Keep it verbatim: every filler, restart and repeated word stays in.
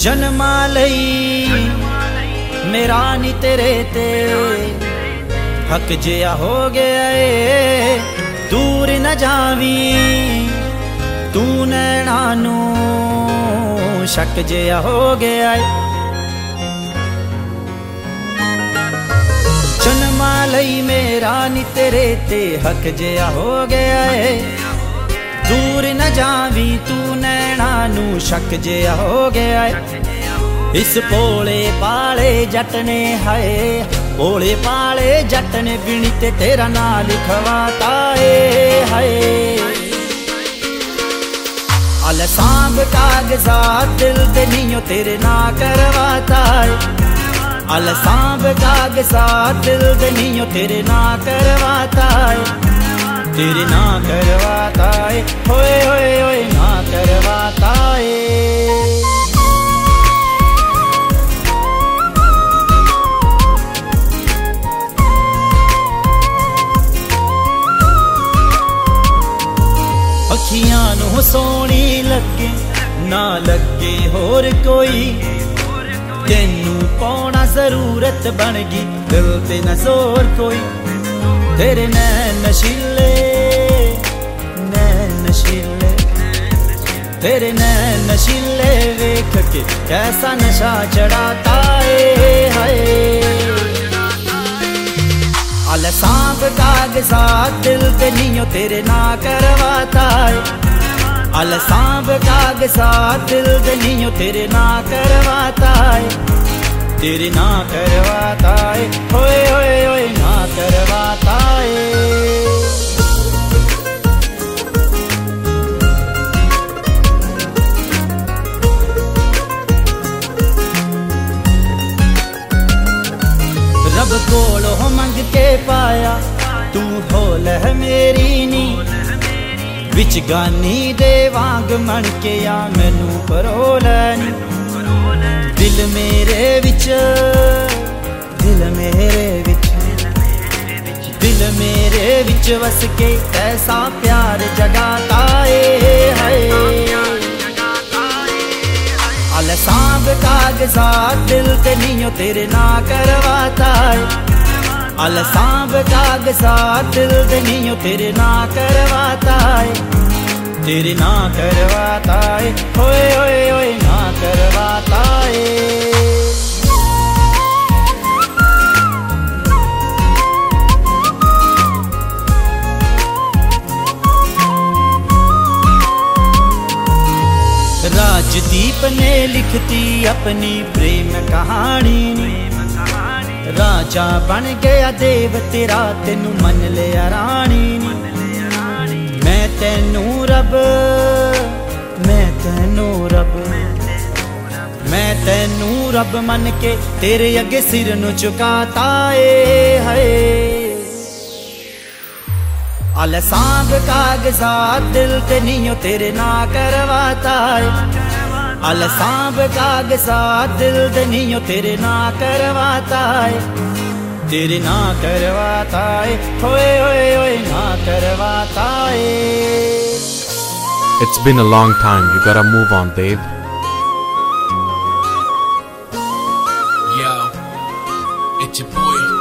जन्मा लई मेरा नी तेरे ते हक जिया हो गया ए, दूर न जावी तू नैना नू शक जिया हो गया ए। जन्मा लई मेरा नी तेरे ते हक जिया हो गया है, दूर न जावी तू नैना नू शक जिया हो गया है। इस भोले पाले जट ने हाय भोले पाले जट ने बिनी ते तेरा ना लिखवाता है हाय। अल सांभ कागजात दिल दे नियो तेरे ना करवाता है, अल सांभ कागजात दिल दे नियो तेरे ना करवाता है, तेरे ना करवाता है होए होए होए ना करवाता है। अखियां नू सोनी लगे ना लगे होर कोई, तेनू पाना जरूरत बन गई दिल ते न जोर कोई। तेरे नैन नशीले नैन नशीले तेरे नैन नशीले वेख के कैसा नशा चढ़ाता है हाय। अल सांभ कागजात दिल ते नियो तेरे ना करवाता है, अल सांभ कागजात दिल ते नियो तेरे ना करवाता है, तेरे ना करवाता है होए होए होए ना करवाता है। रब कोलो मंग के पाया तू होल है मेरी नी, विच गानी दे वांग मन के या मैनू परोलनी। दिल मेरे विच दिल मेरे विच दिल मेरे विच वस के ऐसा प्यार जगाता है हाय। अल सांभ कागजात दिल ते नियो तेरे ना करवाता है, अल सांभ कागजात दिल ते नियो तेरे ना करवाता है, तेरे ना करवाता है होए होए होए ना करवाता है। राजदीप ने लिखती अपनी प्रेम कहानी, राजा बन गया देव तेरा तेनू मन लिया रानी। मैं तेनू रब मैं तेनू रब मैं तेनू रब मन के तेरे अगे सिर नू झुकाता है हाय। अल सांभ कागजात दिल ते नियो तेरे ना करवाता है, अल सांभ कागजात दिल ते नियो तेरे ना करवाता है, तेरे ना करवाता है होए होए होए ना करवाता है। It's been a long time, you gotta move on, Dave. Yo, it's your boy